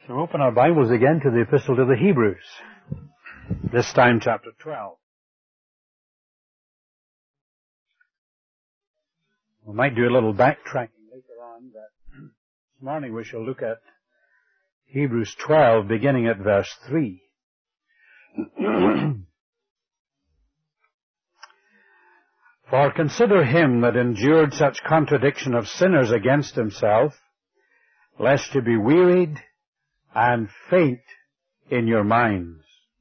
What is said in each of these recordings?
So open our Bibles again to the Epistle to the Hebrews, this time chapter 12. We might do a little backtracking later on, but this morning we shall look at Hebrews 12, beginning at verse 3. For consider him that endured such contradiction of sinners against himself, lest you be wearied and faint in your minds.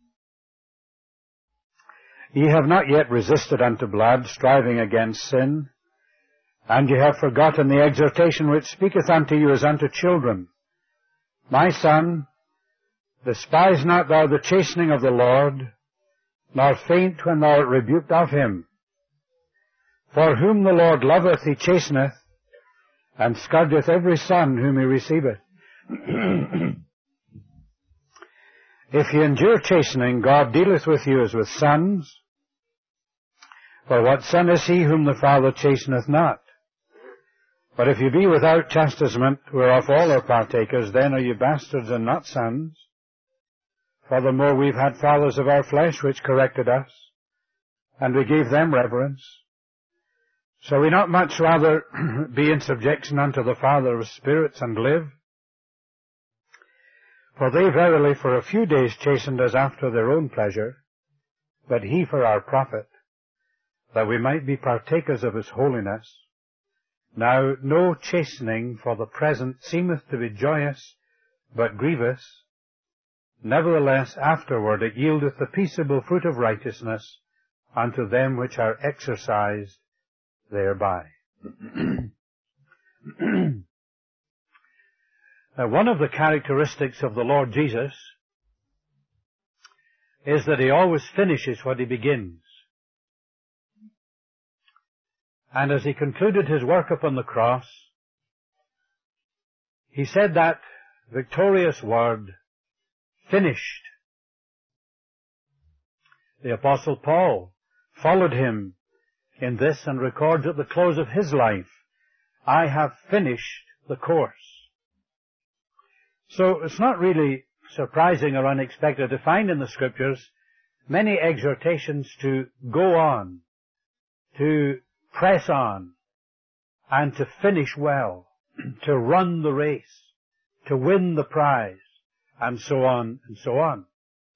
Ye have not yet resisted unto blood, striving against sin, and ye have forgotten the exhortation which speaketh unto you as unto children. My son, despise not thou the chastening of the Lord, nor faint when thou art rebuked of him. For whom the Lord loveth he chasteneth, and scourgeth every son whom he receiveth. If ye endure chastening, God dealeth with you as with sons. For what son is he whom the Father chasteneth not? But if ye be without chastisement, whereof all are partakers, then are ye bastards and not sons. Furthermore, we've had fathers of our flesh which corrected us, and we gave them reverence. Shall we not much rather be in subjection unto the Father of spirits and live? For they verily for a few days chastened us after their own pleasure, but he for our profit, that we might be partakers of his holiness. Now no chastening for the present seemeth to be joyous, but grievous. Nevertheless afterward it yieldeth the peaceable fruit of righteousness unto them which are exercised thereby. Now, one of the characteristics of the Lord Jesus is that he always finishes what he begins. And as he concluded his work upon the cross, he said that victorious word, finished. The Apostle Paul followed him in this and records at the close of his life, I have finished the course. So it's not really surprising or unexpected to find in the Scriptures many exhortations to go on, to press on, and to finish well, to run the race, to win the prize, and so on and so on.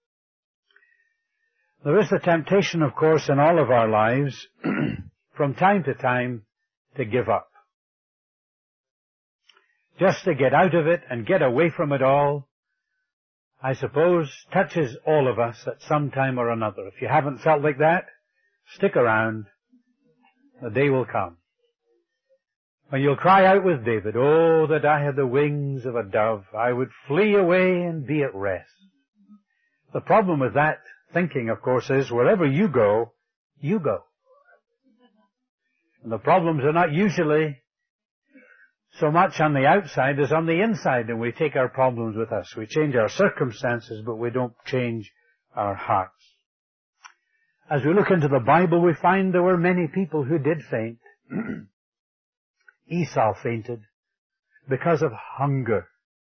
There is the temptation, of course, in all of our lives, from time to time, to give up. Just to get out of it and get away from it all, I suppose, touches all of us at some time or another. If you haven't felt like that, stick around. The day will come when you'll cry out with David, oh, that I had the wings of a dove, I would flee away and be at rest. The problem with that thinking, of course, is wherever you go, you go. And the problems are not usually so much on the outside as on the inside, and we take our problems with us. We change our circumstances, but we don't change our hearts. As we look into the Bible, we find there were many people who did faint. Esau fainted because of hunger.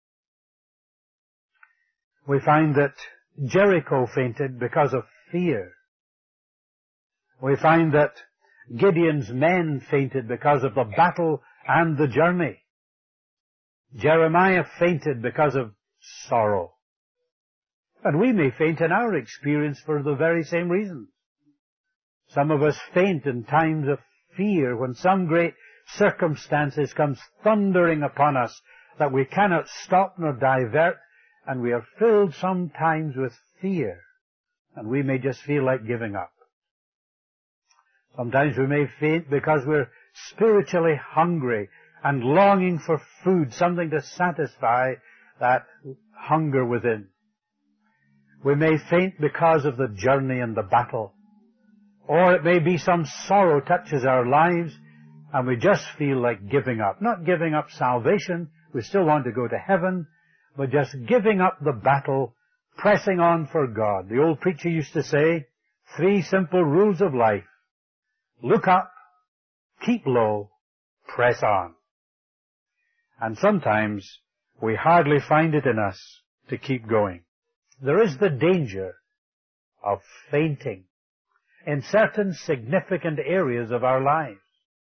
We find that Jericho fainted because of fear. We find that Gideon's men fainted because of the battle and the journey. Jeremiah fainted because of sorrow. And we may faint in our experience for the very same reasons. Some of us faint in times of fear when some great circumstances comes thundering upon us that we cannot stop nor divert, and we are filled sometimes with fear, and we may just feel like giving up. Sometimes we may faint because we're spiritually hungry and longing for food, something to satisfy that hunger within. We may faint because of the journey and the battle. Or it may be some sorrow touches our lives and we just feel like giving up. Not giving up salvation, we still want to go to heaven, but just giving up the battle, pressing on for God. The old preacher used to say, 3 simple rules of life. Look up, keep low, press on. And sometimes we hardly find it in us to keep going. There is the danger of fainting in certain significant areas of our lives.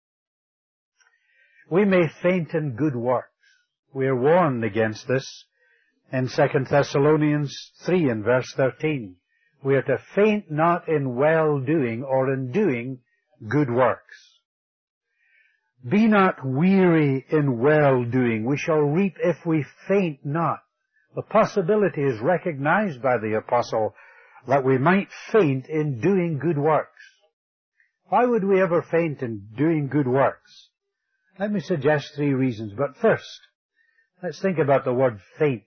We may faint in good works. We are warned against this in 2 Thessalonians 3 and verse 13. We are to faint not in well-doing or in doing good works. Be not weary in well-doing. We shall reap if we faint not. The possibility is recognized by the apostle that we might faint in doing good works. Why would we ever faint in doing good works? Let me suggest 3 reasons. But first, let's think about the word faint.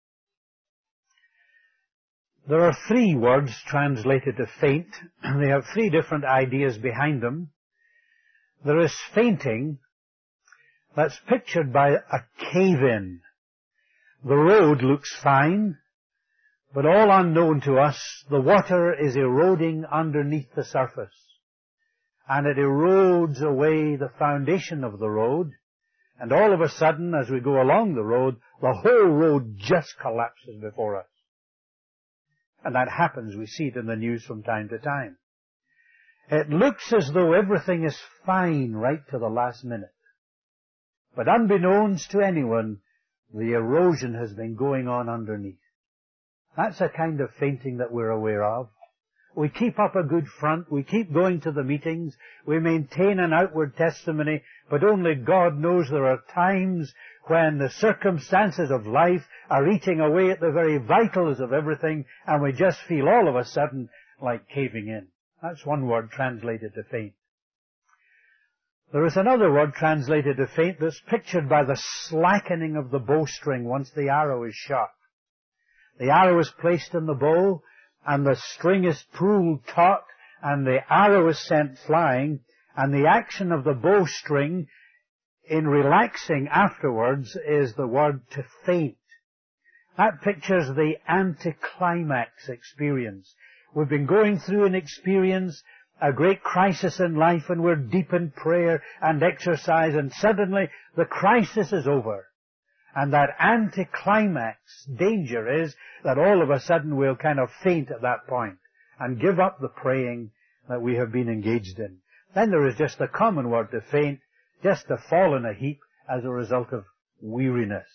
There are 3 words translated to faint. They have 3 different ideas behind them. There is fainting that's pictured by a cave-in. The road looks fine, but all unknown to us, the water is eroding underneath the surface. And it erodes away the foundation of the road, and all of a sudden, as we go along the road, the whole road just collapses before us. And that happens. We see it in the news from time to time. It looks as though everything is fine right to the last minute. But unbeknownst to anyone, the erosion has been going on underneath. That's a kind of fainting that we're aware of. We keep up a good front, we keep going to the meetings, we maintain an outward testimony, but only God knows there are times when the circumstances of life are eating away at the very vitals of everything, and we just feel all of a sudden like caving in. That's one word translated to faint. There is another word translated to faint that's pictured by the slackening of the bowstring once the arrow is shot. The arrow is placed in the bow, and the string is pulled taut, and the arrow is sent flying, and the action of the bowstring in relaxing afterwards is the word to faint. That pictures the anticlimax experience. We've been going through an experience, a great crisis in life, and we're deep in prayer and exercise, and suddenly the crisis is over. And that anticlimax danger is that all of a sudden we'll kind of faint at that point and give up the praying that we have been engaged in. Then there is just the common word to faint, just to fall in a heap as a result of weariness.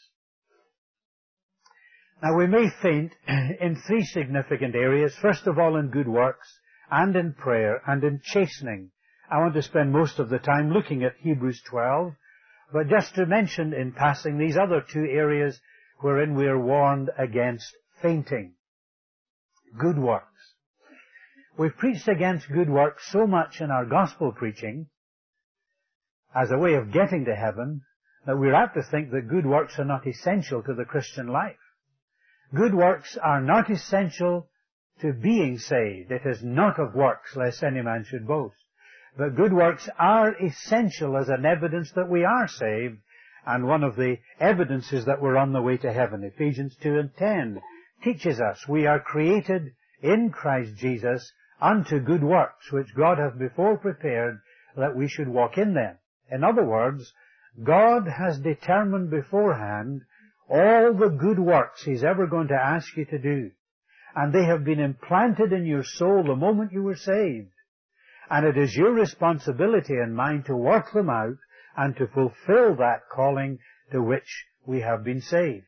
Now we may faint in 3 significant areas. First of all, in good works, and in prayer, and in chastening. I want to spend most of the time looking at Hebrews 12, but just to mention in passing these other 2 areas wherein we are warned against fainting. Good works. We've preached against good works so much in our gospel preaching as a way of getting to heaven that we're apt to think that good works are not essential to the Christian life. Good works are not essential to being saved. It is not of works, lest any man should boast. But good works are essential as an evidence that we are saved, and one of the evidences that we're on the way to heaven. Ephesians 2 and 10 teaches us we are created in Christ Jesus unto good works, which God hath before prepared that we should walk in them. In other words, God has determined beforehand all the good works He's ever going to ask you to do. And they have been implanted in your soul the moment you were saved. And it is your responsibility and mine to work them out and to fulfill that calling to which we have been saved.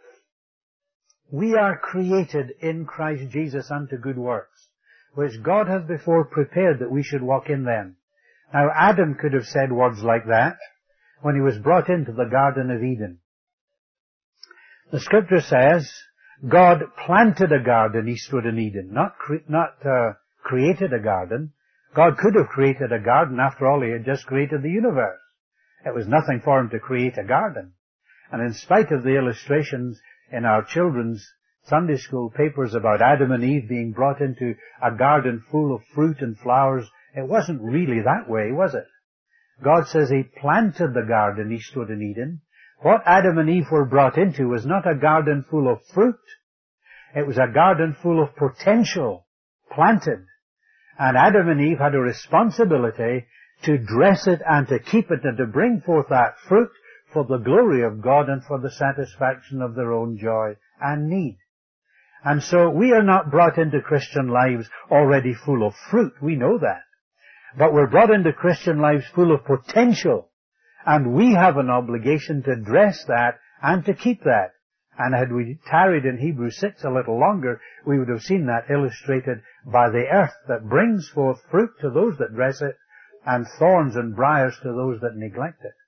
We are created in Christ Jesus unto good works, which God hath before prepared that we should walk in them. Now Adam could have said words like that when he was brought into the Garden of Eden. The Scripture says, God planted a garden eastward in Eden, not created a garden. God could have created a garden. After all, He had just created the universe. It was nothing for Him to create a garden. And in spite of the illustrations in our children's Sunday school papers about Adam and Eve being brought into a garden full of fruit and flowers, it wasn't really that way, was it? God says He planted the garden eastward in Eden. What Adam and Eve were brought into was not a garden full of fruit. It was a garden full of potential, planted. And Adam and Eve had a responsibility to dress it and to keep it and to bring forth that fruit for the glory of God and for the satisfaction of their own joy and need. And so we are not brought into Christian lives already full of fruit. We know that. But we're brought into Christian lives full of potential. And we have an obligation to address that and to keep that. And had we tarried in Hebrews 6 a little longer, we would have seen that illustrated by the earth that brings forth fruit to those that dress it, and thorns and briars to those that neglect it.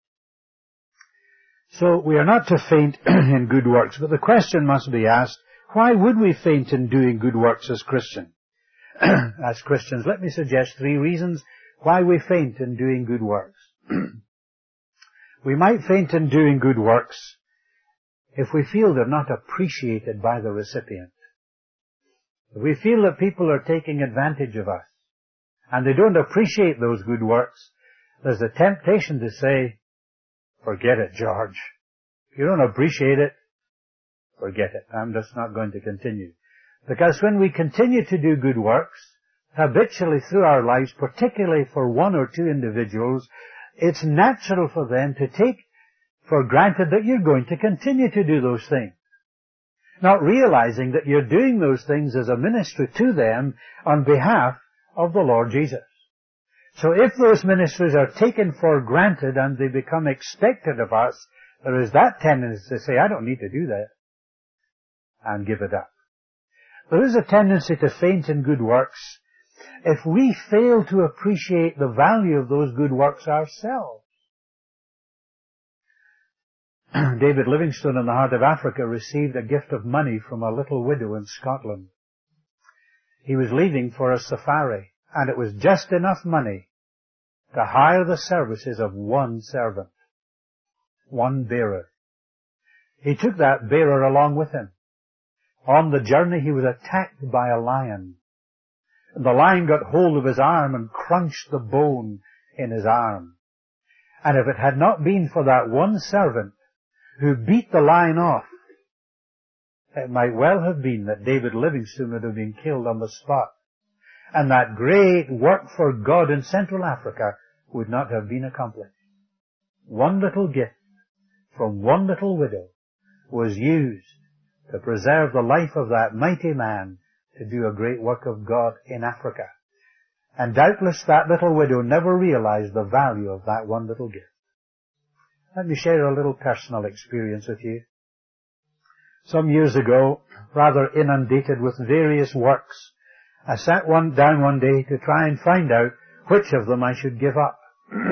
So we are not to faint in good works, but the question must be asked, why would we faint in doing good works as Christians? As Christians, let me suggest 3 reasons why we faint in doing good works. We might faint in doing good works if we feel they're not appreciated by the recipient. If we feel that people are taking advantage of us and they don't appreciate those good works, there's a temptation to say, forget it, George. If you don't appreciate it, forget it. I'm just not going to continue. Because when we continue to do good works, habitually through our lives, particularly for 1 or 2 individuals, it's natural for them to take for granted that you're going to continue to do those things. Not realizing that you're doing those things as a ministry to them on behalf of the Lord Jesus. So if those ministries are taken for granted and they become expected of us, there is that tendency to say, I don't need to do that, and give it up. There is a tendency to faint in good works if we fail to appreciate the value of those good works ourselves. David Livingstone in the heart of Africa received a gift of money from a little widow in Scotland. He was leaving for a safari, and it was just enough money to hire the services of 1 servant, 1 bearer. He took that bearer along with him. On the journey he was attacked by a lion. The lion got hold of his arm and crunched the bone in his arm. And if it had not been for that 1 servant who beat the lion off, it might well have been that David Livingstone would have been killed on the spot. And that great work for God in Central Africa would not have been accomplished. 1 little gift from 1 little widow was used to preserve the life of that mighty man to do a great work of God in Africa. And doubtless that little widow never realized the value of that 1 little gift. Let me share a little personal experience with you. Some years ago, rather inundated with various works, I sat down one day to try and find out which of them I should give up.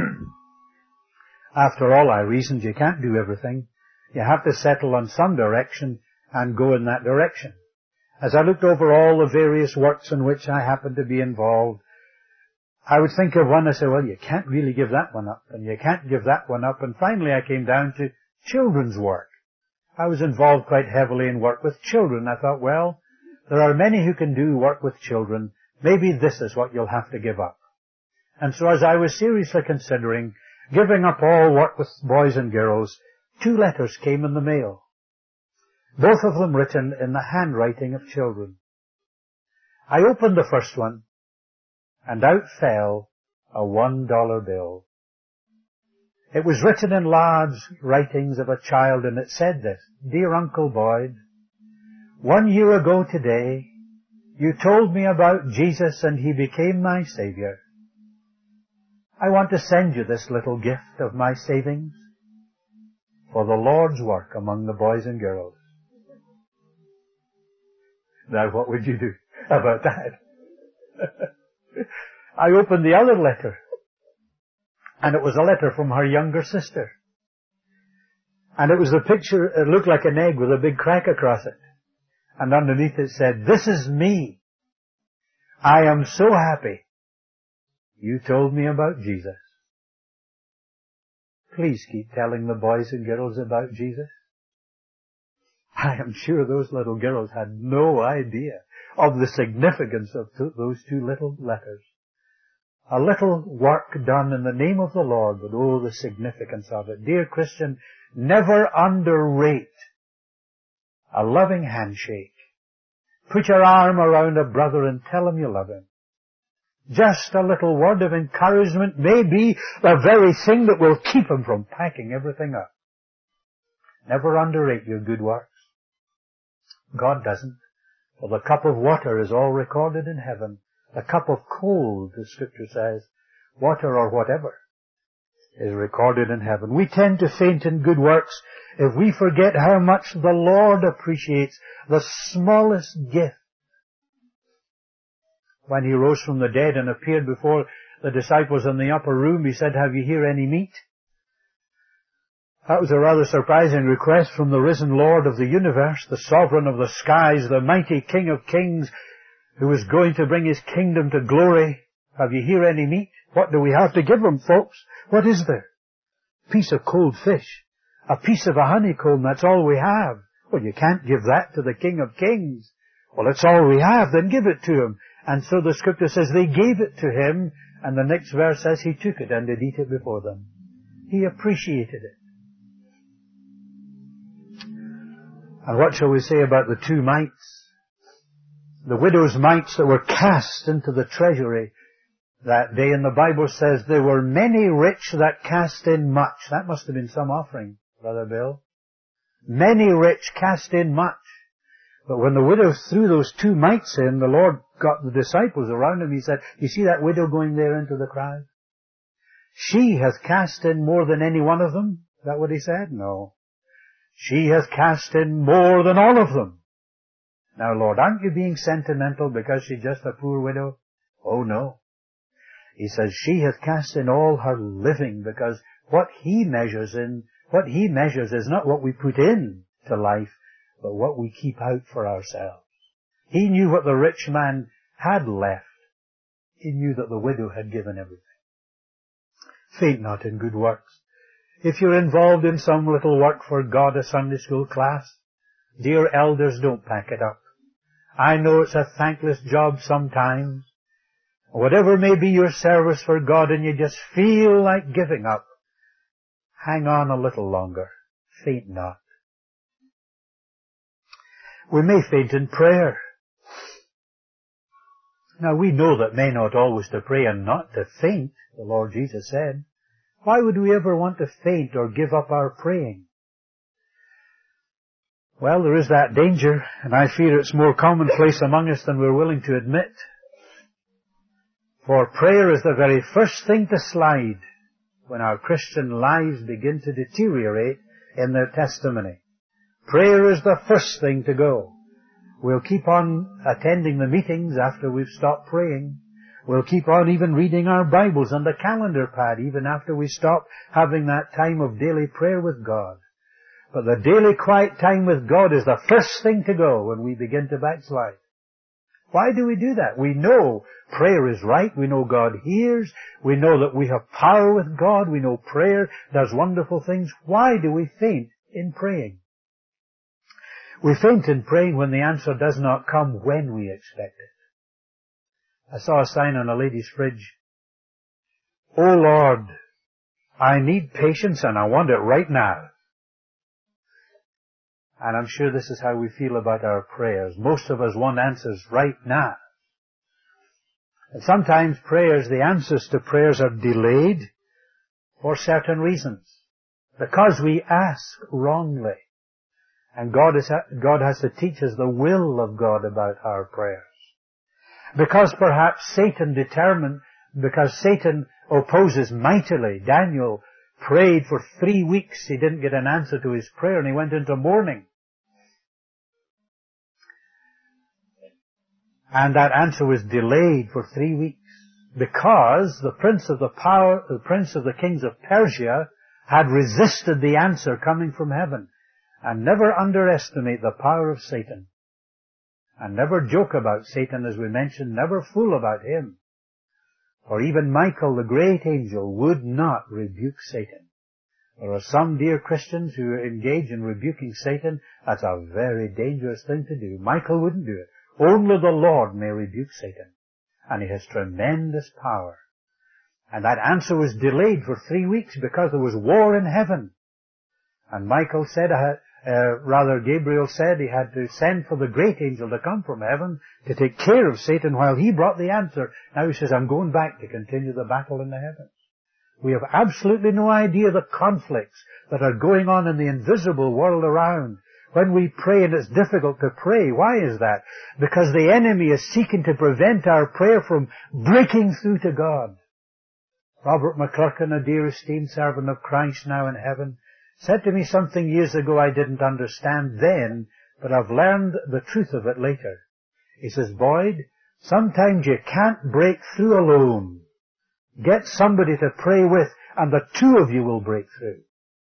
After all, I reasoned you can't do everything. You have to settle on some direction and go in that direction. As I looked over all the various works in which I happened to be involved, I would think of one and say, well, you can't really give that one up, and you can't give that one up. And finally I came down to children's work. I was involved quite heavily in work with children. I thought, well, there are many who can do work with children. Maybe this is what you'll have to give up. And so as I was seriously considering giving up all work with boys and girls, 2 letters came in the mail. Both of them written in the handwriting of children. I opened the first one, and out fell a $1 bill. It was written in large writings of a child, and it said this, Dear Uncle Boyd, 1 year ago today, you told me about Jesus and He became my Savior. I want to send you this little gift of my savings for the Lord's work among the boys and girls. Now what would you do about that? I opened the other letter, and it was a letter from her younger sister. And it was a picture, it looked like an egg with a big crack across it. And underneath it said, This is me. I am so happy. You told me about Jesus. Please keep telling the boys and girls about Jesus. I am sure those little girls had no idea of the significance of those 2 little letters. A little work done in the name of the Lord, but oh, the significance of it. Dear Christian, never underrate a loving handshake. Put your arm around a brother and tell him you love him. Just a little word of encouragement may be the very thing that will keep him from packing everything up. Never underrate your good works. God doesn't. Well, the cup of water is all recorded in heaven. The cup of cold, the Scripture says, water or whatever, is recorded in heaven. We tend to faint in good works if we forget how much the Lord appreciates the smallest gift. When He rose from the dead and appeared before the disciples in the upper room, He said, "Have you here any meat?" That was a rather surprising request from the risen Lord of the universe, the sovereign of the skies, the mighty King of kings, who was going to bring His kingdom to glory. "Have you here any meat?" What do we have to give them, folks? What is there? A piece of cold fish. A piece of a honeycomb, that's all we have. Well, you can't give that to the King of kings. Well, it's all we have, then give it to Him. And so the Scripture says they gave it to Him, and the next verse says He took it and did eat it before them. He appreciated it. And what shall we say about the two mites? The widow's mites that were cast into the treasury that day, and the Bible says there were many rich that cast in much. That must have been some offering, Brother Bill. Many rich cast in much. But when the widow threw those two mites in, the Lord got the disciples around Him. He said, "You see that widow going there into the crowd? She has cast in more than any one of them." Is that what He said? No. "She has cast in more than all of them." Now, Lord, aren't you being sentimental because she's just a poor widow? Oh, no. He says she has cast in all her living, because what He measures is not what we put in to life, but what we keep out for ourselves. He knew what the rich man had left. He knew that the widow had given everything. Faint not in good works. If you're involved in some little work for God, a Sunday school class, dear elders, don't pack it up. I know it's a thankless job sometimes. Whatever may be your service for God and you just feel like giving up, hang on a little longer. Faint not. We may faint in prayer. Now we know that men ought always to pray and not to faint, the Lord Jesus said. Why would we ever want to faint or give up our praying? Well, there is that danger, and I fear it's more commonplace among us than we're willing to admit. For prayer is the very first thing to slide when our Christian lives begin to deteriorate in their testimony. Prayer is the first thing to go. We'll keep on attending the meetings after we've stopped praying. We'll keep on even reading our Bibles on the calendar pad even after we stop having that time of daily prayer with God. But the daily quiet time with God is the first thing to go when we begin to backslide. Why do we do that? We know prayer is right. We know God hears. We know that we have power with God. We know prayer does wonderful things. Why do we faint in praying? We faint in praying when the answer does not come when we expect it. I saw a sign on a lady's fridge. "Oh Lord, I need patience and I want it right now." And I'm sure this is how we feel about our prayers. Most of us want answers right now. And sometimes the answers to prayers are delayed for certain reasons. Because we ask wrongly. And God has to teach us the will of God about our prayers. Because perhaps Satan opposes mightily. Daniel prayed for 3 weeks. He didn't get an answer to his prayer and he went into mourning. And that answer was delayed for 3 weeks because the prince of the kings of Persia had resisted the answer coming from heaven. And never underestimate the power of Satan. And never joke about Satan, as we mentioned. Never fool about him. For even Michael, the great angel, would not rebuke Satan. There are some dear Christians who engage in rebuking Satan. That's a very dangerous thing to do. Michael wouldn't do it. Only the Lord may rebuke Satan. And he has tremendous power. And that answer was delayed for 3 weeks because there was war in heaven. And Michael said, Gabriel said he had to send for the great angel to come from heaven to take care of Satan while he brought the answer. Now he says, "I'm going back to continue the battle in the heavens." We have absolutely no idea the conflicts that are going on in the invisible world around, When we pray and it's difficult to pray, why is that? Because the enemy is seeking to prevent our prayer from breaking through to God. Robert McClurkin, a dear esteemed servant of Christ now in heaven, said to me something years ago I didn't understand then, but I've learned the truth of it later. He says, Boyd, sometimes you can't break through alone. Get somebody to pray with, and the two of you will break through.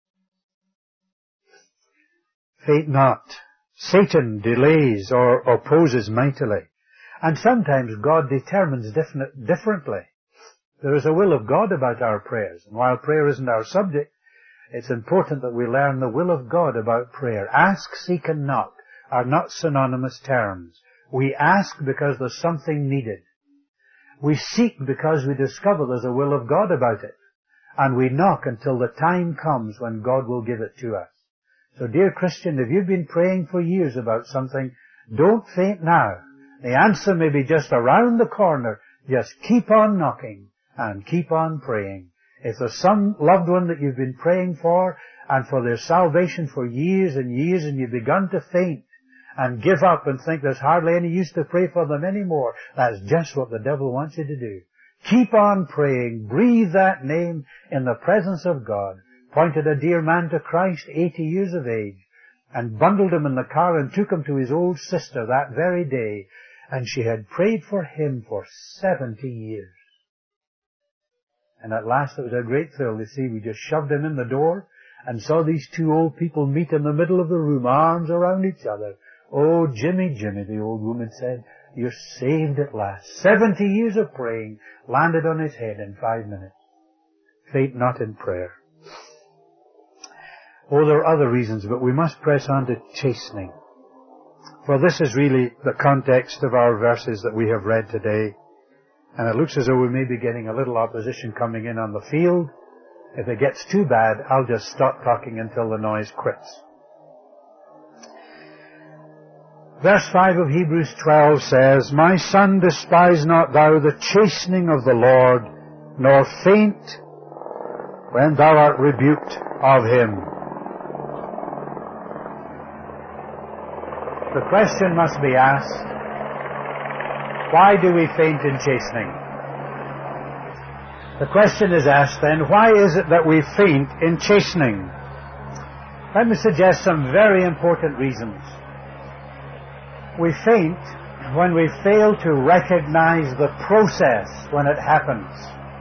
Faint not. Satan delays or opposes mightily. And sometimes God determines differently. There is a will of God about our prayers. And while prayer isn't our subject, it's important that we learn the will of God about prayer. Ask, seek, and knock are not synonymous terms. We ask because there's something needed. We seek because we discover there's a will of God about it. And we knock until the time comes when God will give it to us. So dear Christian, if you've been praying for years about something, don't faint now. The answer may be just around the corner. Just keep on knocking and keep on praying. If there's some loved one that you've been praying for and for their salvation for years and years and you've begun to faint and give up and think there's hardly any use to pray for them anymore, that's just what the devil wants you to do. Keep on praying. Breathe that name in the presence of God. Pointed a dear man to Christ, 80 years of age, and bundled him in the car and took him to his old sister that very day, and she had prayed for him for 70 years. And at last it was a great thrill to see. We just shoved him in the door and saw these two old people meet in the middle of the room, arms around each other. Oh, Jimmy, Jimmy, the old woman said, you're saved at last. 70 years of praying landed on his head in 5 minutes. Faint not in prayer. Oh, there are other reasons, but we must press on to chastening. For this is really the context of our verses that we have read today. And it looks as though we may be getting a little opposition coming in on the field. If it gets too bad, I'll just stop talking until the noise quits. Verse 5 of Hebrews 12 says, My son, despise not thou the chastening of the Lord, nor faint when thou art rebuked of him. The question must be asked, why do we faint in chastening? The question is asked then, why is it that we faint in chastening? Let me suggest some very important reasons. We faint when we fail to recognize the process when it happens.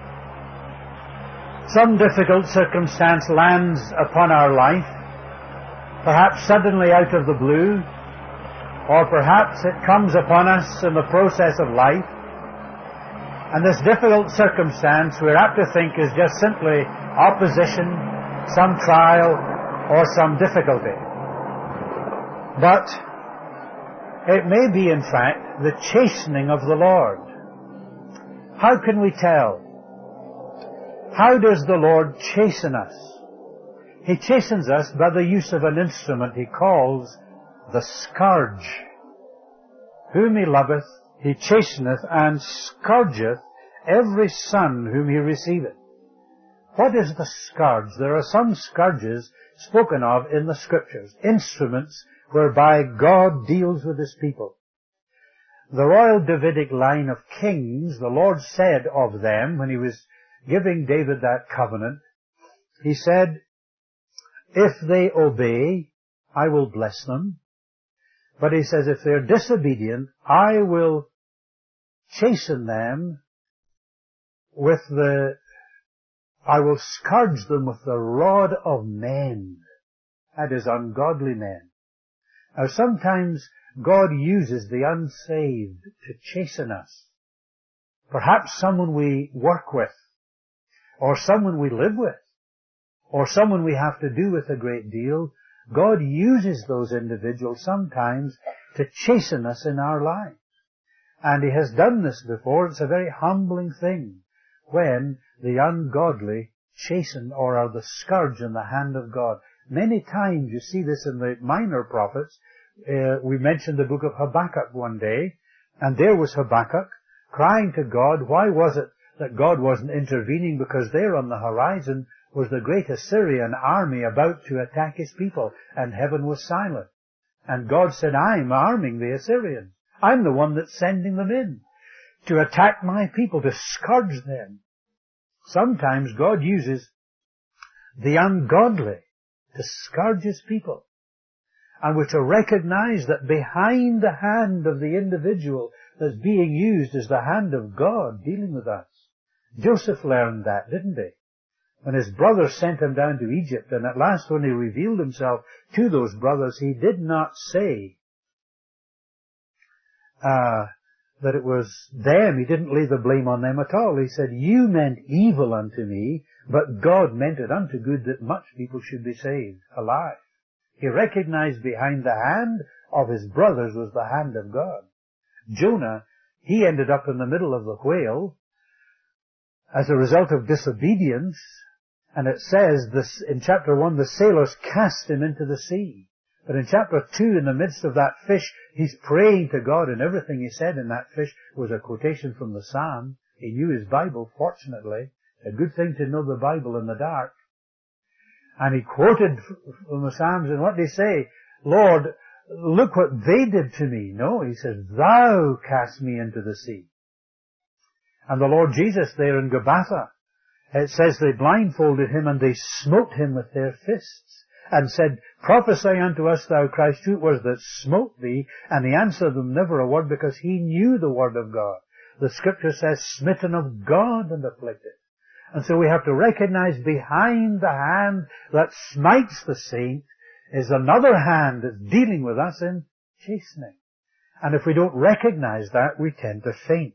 Some difficult circumstance lands upon our life, perhaps suddenly out of the blue, or perhaps it comes upon us in the process of life. And this difficult circumstance we're apt to think is just simply opposition, some trial, or some difficulty. But it may be, in fact, the chastening of the Lord. How can we tell? How does the Lord chasten us? He chastens us by the use of an instrument he calls the scourge. Whom he loveth, he chasteneth, and scourgeth every son whom he receiveth. What is the scourge? There are some scourges spoken of in the Scriptures, instruments whereby God deals with his people. The royal Davidic line of kings, the Lord said of them, when he was giving David that covenant, he said, if they obey, I will bless them. But he says, if they're disobedient, I will chasten them I will scourge them with the rod of men. That is, ungodly men. Now sometimes God uses the unsaved to chasten us. Perhaps someone we work with, or someone we live with, or someone we have to do with a great deal. God uses those individuals sometimes to chasten us in our lives. And he has done this before. It's a very humbling thing when the ungodly chasten or are the scourge in the hand of God. Many times you see this in the minor prophets. We mentioned the book of Habakkuk one day, and there was Habakkuk crying to God. Why was it that God wasn't intervening? Because there on the horizon was the great Assyrian army about to attack his people, and heaven was silent. And God said, I'm arming the Assyrians. I'm the one that's sending them in to attack my people, to scourge them. Sometimes God uses the ungodly to scourge His people. And we're to recognize that behind the hand of the individual that's being used is the hand of God dealing with us. Joseph learned that, didn't he? When his brothers sent him down to Egypt, and at last when he revealed himself to those brothers, he did not say that it was them. He didn't lay the blame on them at all. He said, you meant evil unto me, but God meant it unto good, that much people should be saved alive. He recognized behind the hand of his brothers was the hand of God. Jonah, he ended up in the middle of the whale as a result of disobedience, and it says this in chapter 1, the sailors cast him into the sea. But in chapter 2, in the midst of that fish, he's praying to God, and everything he said in that fish was a quotation from the Psalm. He knew his Bible, fortunately. A good thing to know the Bible in the dark. And he quoted from the Psalms, and what did he say? Lord, look what they did to me. No, he says, thou cast me into the sea. And the Lord Jesus there in Gabbatha, it says they blindfolded him and they smote him with their fists and said, prophesy unto us, thou Christ, who it was that smote thee? And he answered them never a word, because he knew the word of God. The scripture says, smitten of God and afflicted. And so we have to recognize behind the hand that smites the saint is another hand that's dealing with us in chastening. And if we don't recognize that, we tend to faint.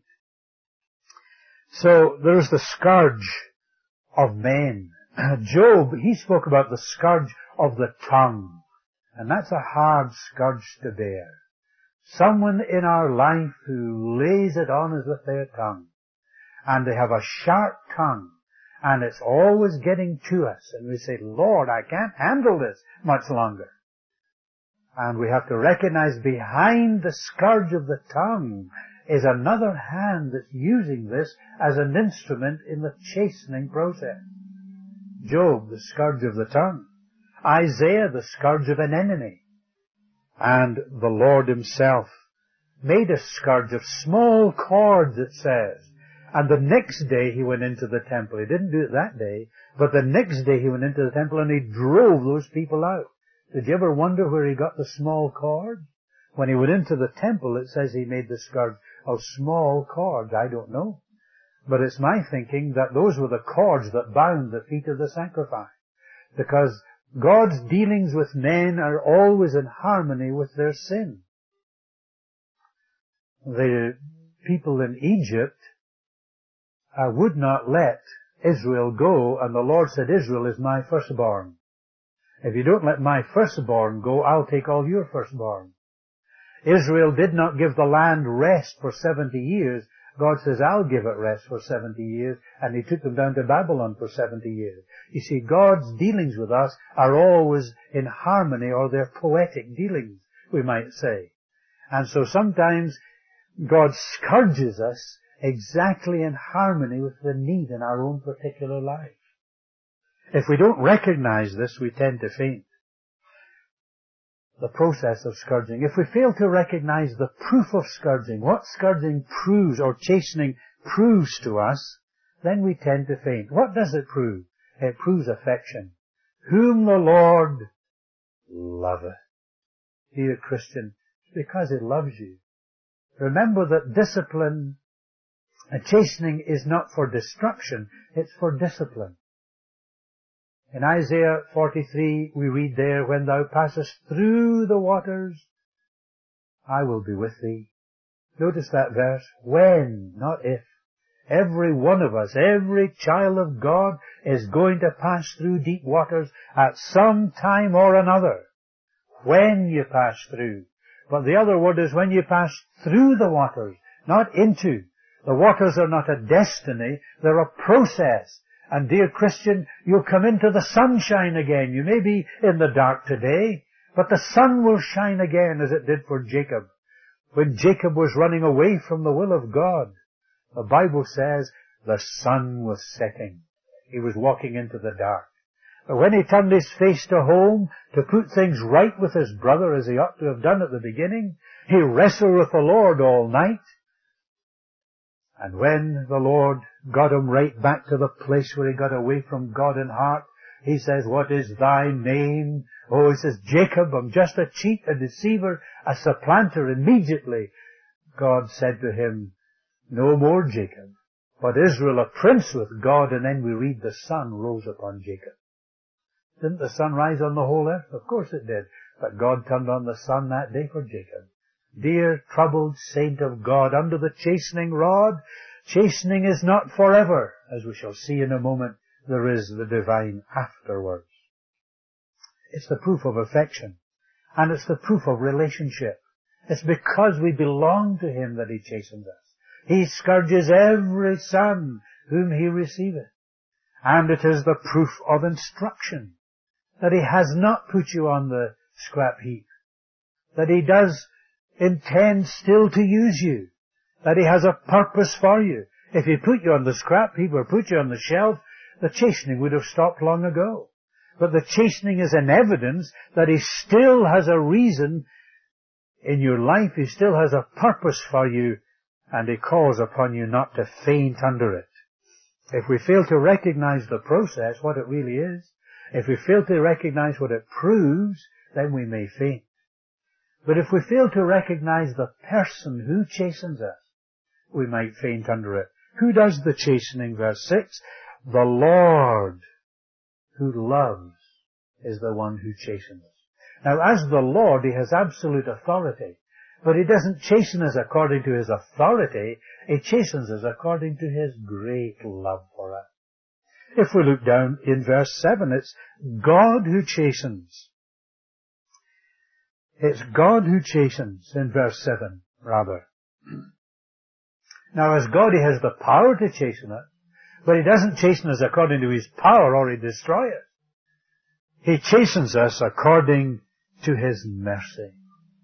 So there's the scourge of men. Job, he spoke about the scourge of the tongue. And that's a hard scourge to bear. Someone in our life who lays it on us with their tongue. And they have a sharp tongue. And it's always getting to us. And we say, Lord, I can't handle this much longer. And we have to recognize behind the scourge of the tongue is another hand that's using this as an instrument in the chastening process. Job, the scourge of the tongue. Isaiah, the scourge of an enemy. And the Lord himself made a scourge of small cords, it says. And the next day he went into the temple. He didn't do it that day, but the next day he went into the temple and he drove those people out. Did you ever wonder where he got the small cord? When he went into the temple, it says he made the scourge of small cords. I don't know. But it's my thinking that those were the cords that bound the feet of the sacrifice. Because God's dealings with men are always in harmony with their sin. The people in Egypt would not let Israel go, and the Lord said, Israel is my firstborn. If you don't let my firstborn go, I'll take all your firstborn. Israel did not give the land rest for 70 years. God says, I'll give it rest for 70 years, and he took them down to Babylon for 70 years. You see, God's dealings with us are always in harmony, or they're poetic dealings, we might say. And so sometimes God scourges us exactly in harmony with the need in our own particular life. If we don't recognize this, we tend to faint. The process of scourging. If we fail to recognize the proof of scourging, what scourging proves or chastening proves to us, then we tend to faint. What does it prove? It proves affection. Whom the Lord loveth. Dear Christian, it's because he loves you. Remember that discipline and chastening is not for destruction, it's for discipline. In Isaiah 43, we read there, when thou passest through the waters, I will be with thee. Notice that verse. When, not if. Every one of us, every child of God is going to pass through deep waters at some time or another. When you pass through. But the other word is when you pass through the waters, not into. The waters are not a destiny, they're a process. And dear Christian, you'll come into the sunshine again. You may be in the dark today, but the sun will shine again as it did for Jacob. When Jacob was running away from the will of God, the Bible says the sun was setting. He was walking into the dark. But when he turned his face to home to put things right with his brother as he ought to have done at the beginning, he wrestled with the Lord all night. And when the Lord got him right back to the place where he got away from God in heart, he says, "What is thy name?" Oh, he says, "Jacob, I'm just a cheat, a deceiver, a supplanter." Immediately, God said to him, "No more, Jacob, but Israel, a prince with God." And then we read the sun rose upon Jacob. Didn't the sun rise on the whole earth? Of course it did. But God turned on the sun that day for Jacob. Dear troubled saint of God, under the chastening rod, chastening is not forever. As we shall see in a moment, there is the divine afterwards. It's the proof of affection. And it's the proof of relationship. It's because we belong to Him that He chastens us. He scourges every son whom He receiveth. And it is the proof of instruction that He has not put you on the scrap heap. That He does intend still to use you. That He has a purpose for you. If He put you on the scrap heap or put you on the shelf, the chastening would have stopped long ago. But the chastening is an evidence that He still has a reason in your life. He still has a purpose for you, and He calls upon you not to faint under it. If we fail to recognize the process, what it really is, if we fail to recognize what it proves, then we may faint. But if we fail to recognize the person who chastens us, we might faint under it. Who does the chastening? Verse 6, the Lord who loves is the one who chastens. Now, as the Lord, He has absolute authority. But He doesn't chasten us according to His authority. He chastens us according to His great love for us. If we look down in verse 7, it's God who chastens. It's God who chastens in verse 7, rather. Now, as God, He has the power to chasten us, but He doesn't chasten us according to His power or He destroys us. He chastens us according to His mercy.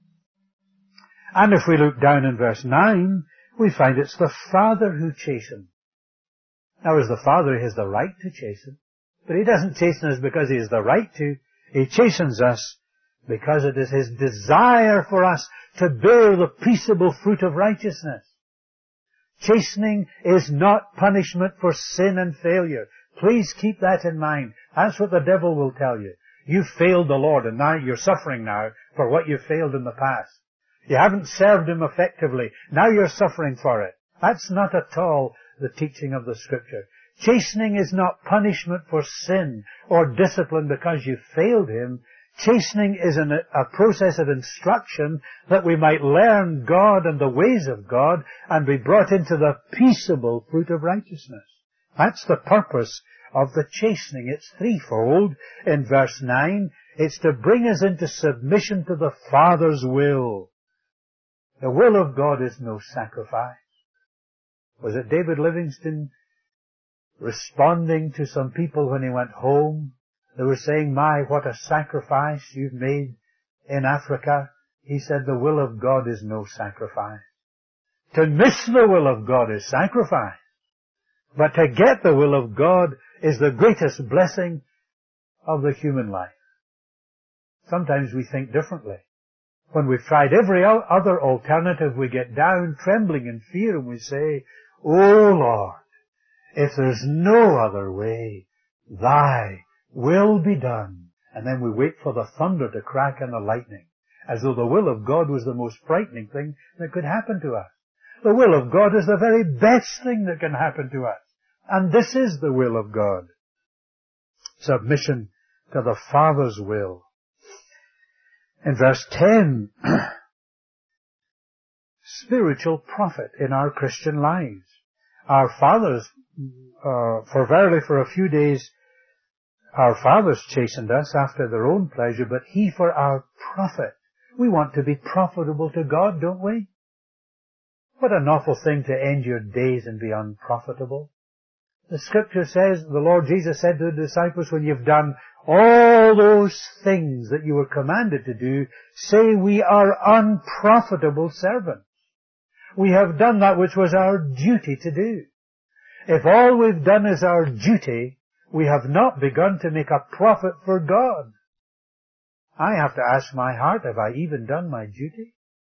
And if we look down in verse 9, we find it's the Father who chastens. Now, as the Father, He has the right to chasten, but He doesn't chasten us because He has the right to. He chastens us because it is His desire for us to bear the peaceable fruit of righteousness. Chastening is not punishment for sin and failure. Please keep that in mind. That's what the devil will tell you. You failed the Lord, and now you're suffering now for what you failed in the past. You haven't served Him effectively. Now you're suffering for it. That's not at all the teaching of the Scripture. Chastening is not punishment for sin or discipline because you failed Him. Chastening is a process of instruction that we might learn God and the ways of God and be brought into the peaceable fruit of righteousness. That's the purpose of the chastening. It's threefold. In verse 9, it's to bring us into submission to the Father's will. The will of God is no sacrifice. Was it David Livingstone responding to some people when he went home? They were saying, "My, what a sacrifice you've made in Africa." He said, "The will of God is no sacrifice." To miss the will of God is sacrifice. But to get the will of God is the greatest blessing of the human life. Sometimes we think differently. When we've tried every other alternative, we get down trembling in fear and we say, "Oh Lord, if there's no other way, Thy will be done." And then we wait for the thunder to crack and the lightning, as though the will of God was the most frightening thing that could happen to us. The will of God is the very best thing that can happen to us. And this is the will of God. Submission to the Father's will. In verse 10, spiritual profit in our Christian lives. Our fathers, for verily for a few days, our fathers chastened us after their own pleasure, but He for our profit. We want to be profitable to God, don't we? What an awful thing to end your days and be unprofitable. The Scripture says, the Lord Jesus said to the disciples, when you've done all those things that you were commanded to do, say we are unprofitable servants. We have done that which was our duty to do. If all we've done is our duty, we have not begun to make a profit for God. I have to ask my heart, have I even done my duty?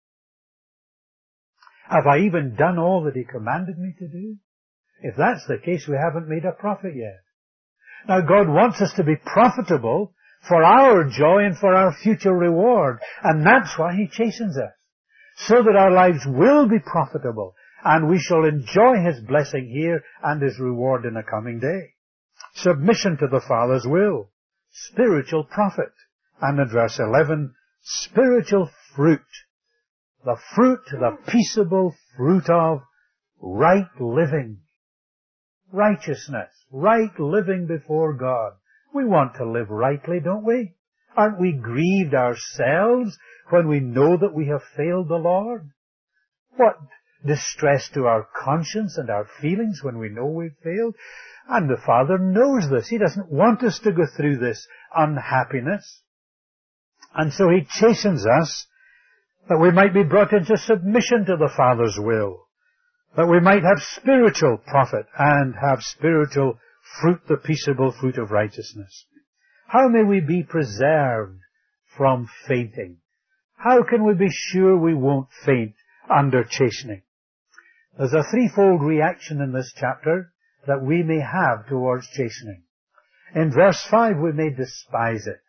Have I even done all that He commanded me to do? If that's the case, we haven't made a profit yet. Now, God wants us to be profitable for our joy and for our future reward. And that's why He chastens us, so that our lives will be profitable and we shall enjoy His blessing here and His reward in a coming day. Submission to the Father's will. Spiritual profit. And in verse 11, spiritual fruit. The fruit, the peaceable fruit of right living. Righteousness. Right living before God. We want to live rightly, don't we? Aren't we grieved ourselves when we know that we have failed the Lord? What distress to our conscience and our feelings when we know we've failed? And the Father knows this. He doesn't want us to go through this unhappiness. And so He chastens us that we might be brought into submission to the Father's will, that we might have spiritual profit and have spiritual fruit, the peaceable fruit of righteousness. How may we be preserved from fainting? How can we be sure we won't faint under chastening? There's a threefold reaction in this chapter that we may have towards chastening. In verse 5 we may despise it.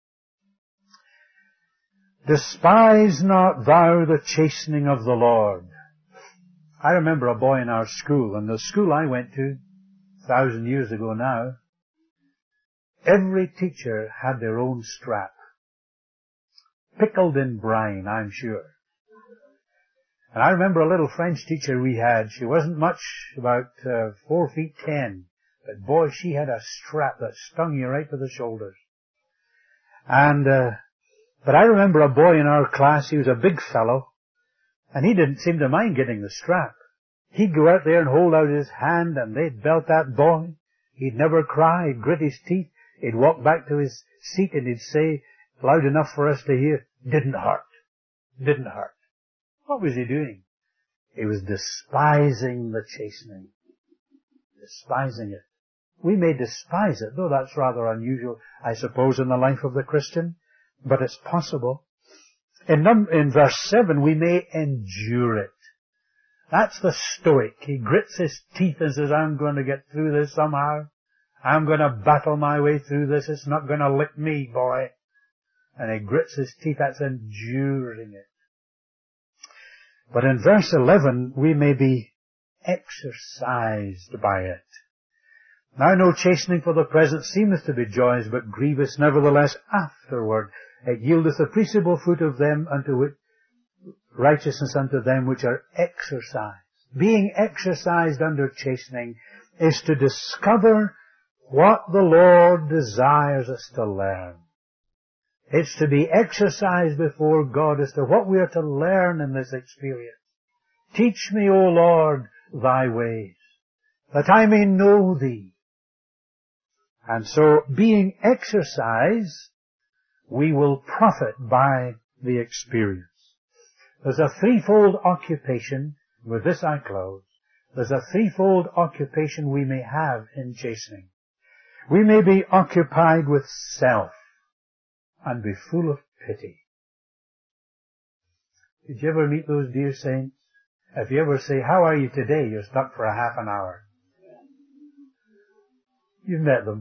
Despise not thou the chastening of the Lord. I remember a boy in our school, and the school I went to 1,000 years ago now, every teacher had their own strap. Pickled in brine, I'm sure. And I remember a little French teacher we had. She wasn't much, about 4 feet 10. But boy, she had a strap that stung you right to the shoulders. And, but I remember a boy in our class, he was a big fellow, and he didn't seem to mind getting the strap. He'd go out there and hold out his hand, and they'd belt that boy. He'd never cry, he'd grit his teeth, he'd walk back to his seat and he'd say, loud enough for us to hear, didn't hurt, didn't hurt. What was he doing? He was despising the chastening. Despising it. We may despise it, though that's rather unusual, I suppose, in the life of the Christian, but it's possible. In verse 7, we may endure it. That's the Stoic. He grits his teeth and says, I'm going to get through this somehow. I'm going to battle my way through this. It's not going to lick me, boy. And he grits his teeth. That's enduring it. But in verse 11, we may be exercised by it. Now no chastening for the present seemeth to be joyous, but grievous nevertheless afterward. It yieldeth the peaceable fruit of them unto which righteousness unto them which are exercised. Being exercised under chastening is to discover what the Lord desires us to learn. It's to be exercised before God as to what we are to learn in this experience. Teach me, O Lord, thy ways, that I may know thee. And so, being exercised, we will profit by the experience. There's a threefold occupation, with this I close, there's a threefold occupation we may have in chastening. We may be occupied with self and be full of pity. Did you ever meet those dear saints? If you ever say, how are you today? You're stuck for a half an hour. You've met them.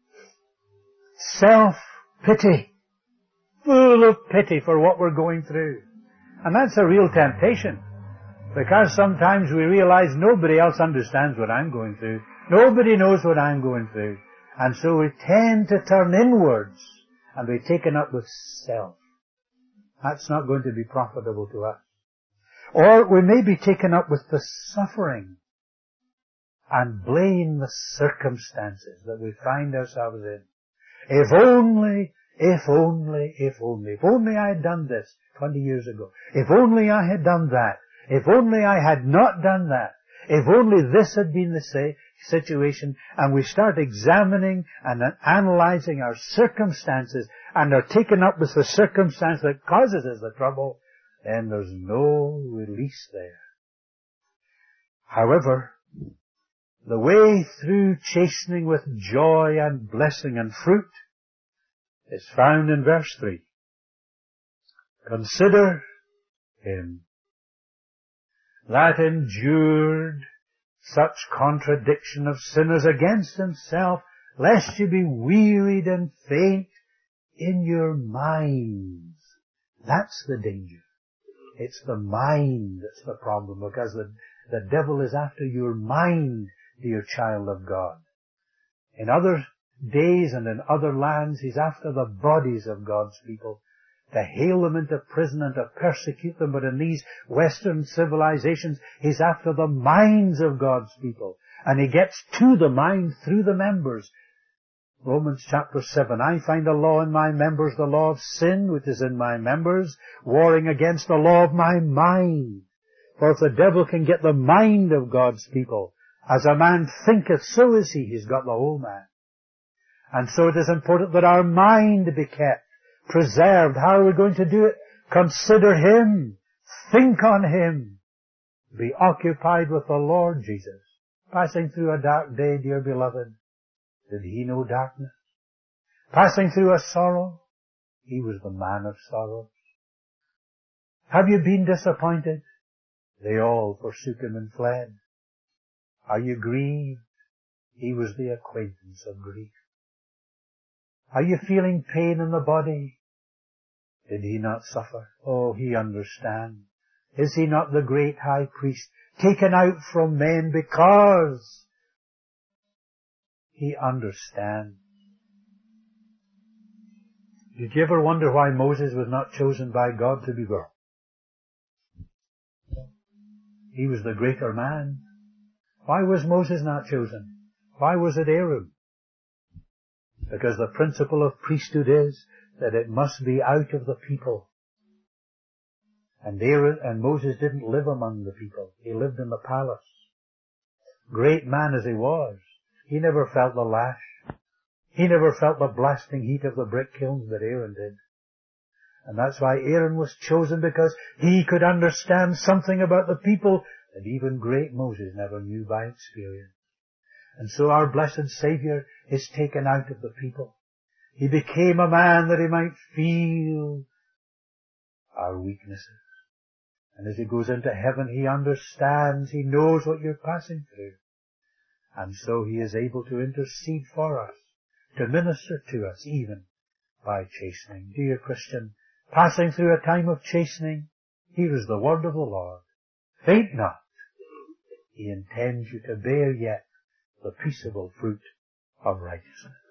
Self-pity. Full of pity for what we're going through. And that's a real temptation. Because sometimes we realize nobody else understands what I'm going through. Nobody knows what I'm going through. And so we tend to turn inwards and be taken up with self. That's not going to be profitable to us. Or we may be taken up with the suffering and blame the circumstances that we find ourselves in. If only I had done this 20 years ago. If only I had done that. If only I had not done that. If only this had been the situation, and we start examining and analyzing our circumstances and are taken up with the circumstance that causes us the trouble, then there's no release there. However, The way through chastening with joy and blessing and fruit is found in verse 3. Consider him that endured such contradiction of sinners against himself, lest you be wearied and faint in your minds. That's the danger. It's the mind that's the problem, because the devil is after your mind, dear child of God. In other days and in other lands, he's after the bodies of God's people, to hail them into prison and to persecute them. But in these Western civilizations, he's after the minds of God's people. And he gets to the mind through the members. Romans chapter 7, I find a law in my members, the law of sin which is in my members, warring against the law of my mind. For if the devil can get the mind of God's people, as a man thinketh, so is he. He's got the whole man. And so it is important that our mind be kept, preserved. How are we going to do it? Consider him. Think on him. Be occupied with the Lord Jesus. Passing through a dark day, dear beloved, did he know darkness? Passing through a sorrow, he was the man of sorrows. Have you been disappointed? They all forsook him and fled. Are you grieved? He was the acquaintance of grief. Are you feeling pain in the body? Did he not suffer? Oh, he understands. Is he not the great high priest, taken out from men because he understands? Did you ever wonder why Moses was not chosen by God to be God? He was the greater man. Why was Moses not chosen? Why was it Aaron? Because the principle of priesthood is that it must be out of the people. And Aaron and Moses didn't live among the people. He lived in the palace. Great man as he was, he never felt the lash. He never felt the blasting heat of the brick kilns that Aaron did. And that's why Aaron was chosen, because he could understand something about the people that even great Moses never knew by experience. And so our blessed Savior is taken out of the people. He became a man that he might feel our weaknesses. And as he goes into heaven, he understands, he knows what you're passing through. And so he is able to intercede for us, to minister to us even by chastening. Dear Christian, passing through a time of chastening, here is the word of the Lord. Faint not. He intends you to bear yet the peaceable fruit of righteousness.